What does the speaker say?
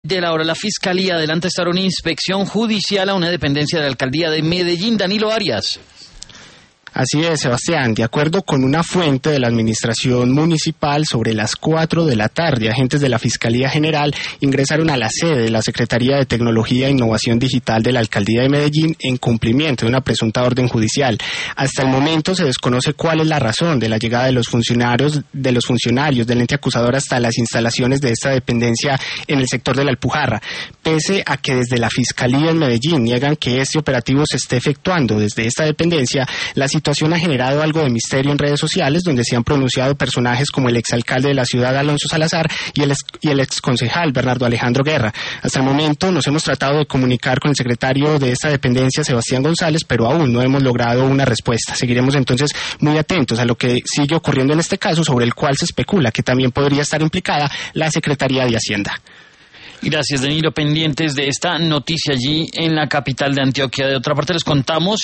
De la hora, la Fiscalía adelanta estar una inspección judicial a una dependencia de la Alcaldía de Medellín. Danilo Arias. Así es, Sebastián. De acuerdo con una fuente de la Administración Municipal, sobre las 4 de la tarde, agentes de la Fiscalía General ingresaron a la sede de la Secretaría de Tecnología e Innovación Digital de la Alcaldía de Medellín en cumplimiento de una presunta orden judicial. Hasta el momento se desconoce cuál es la razón de la llegada de los funcionarios del ente acusador hasta las instalaciones de esta dependencia en el sector de la Alpujarra, pese a que desde la Fiscalía en Medellín niegan que este operativo se esté efectuando desde esta dependencia. La situación ha generado algo de misterio en redes sociales, donde se han pronunciado personajes como el exalcalde de la ciudad, Alonso Salazar, y el exconcejal, Bernardo Alejandro Guerra. Hasta el momento nos hemos tratado de comunicar con el secretario de esta dependencia, Sebastián González, pero aún no hemos logrado una respuesta. Seguiremos entonces muy atentos a lo que sigue ocurriendo en este caso, sobre el cual se especula que también podría estar implicada la Secretaría de Hacienda. Gracias, Danilo. Pendientes de esta noticia allí en la capital de Antioquia. De otra parte, les contamos